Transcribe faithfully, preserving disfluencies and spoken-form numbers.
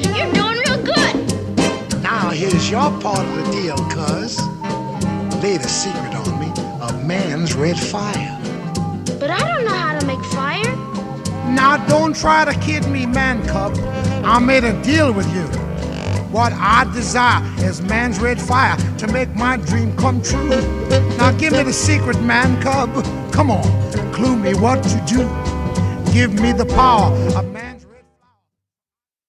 You're doing real good. Now here's your part of the deal, cuz. Lay the secret on me of man's red fire. But I don't know how to make fire. Now don't try to kid me, man cub. I made a deal with you. What I desire is man's red fire to make my dream come true. Now give me the secret, man cub. Come on, clue me what to do. Give me the power of man.